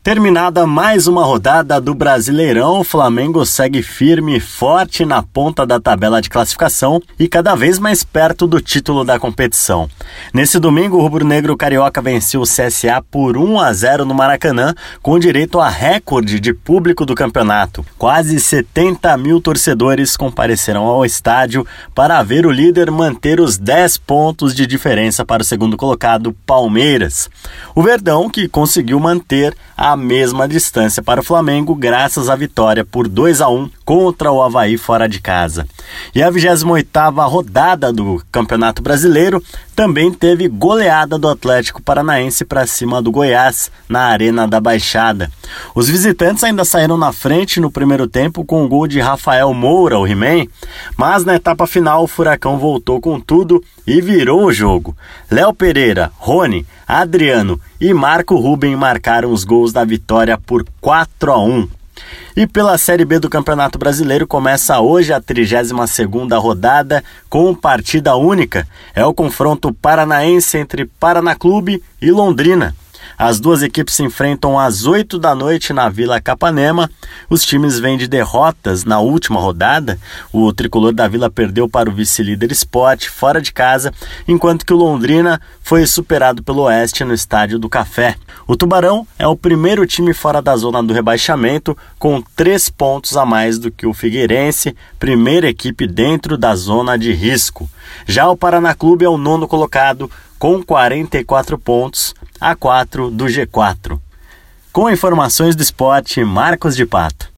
Terminada mais uma rodada do Brasileirão, o Flamengo segue firme e forte na ponta da tabela de classificação e cada vez mais perto do título da competição. Nesse domingo, o rubro-negro carioca venceu o CSA por 1-0 no Maracanã, com direito a recorde de público do campeonato. Quase 70 mil torcedores compareceram ao estádio para ver o líder manter os 10 pontos de diferença para o segundo colocado, Palmeiras. O Verdão, que conseguiu manter a mesma distância para o Flamengo graças à vitória por 2-1 contra o Avaí fora de casa. E a 28ª rodada do Campeonato Brasileiro também teve goleada do Atlético Paranaense para cima do Goiás na Arena da Baixada. Os visitantes ainda saíram na frente no primeiro tempo com o gol de Rafael Moura, o He-Man, mas na etapa final o Furacão voltou com tudo e virou o jogo. Léo Pereira, Rony, Adriano e Marco Ruben marcaram os gols da vitória por 4-1. E pela Série B do Campeonato Brasileiro começa hoje a 32ª rodada com partida única. É o confronto paranaense entre Paraná Clube e Londrina. As duas equipes se enfrentam às 8 da noite na Vila Capanema. Os times vêm de derrotas na última rodada. O tricolor da Vila perdeu para o vice-líder Sport fora de casa, enquanto que o Londrina foi superado pelo Oeste no Estádio do Café. O Tubarão é o primeiro time fora da zona do rebaixamento, com 3 pontos a mais do que o Figueirense, primeira equipe dentro da zona de risco. Já o Paraná Clube é o 9º colocado, com 44 pontos, a 4 do G4. Com informações do esporte, Marcos de Pato.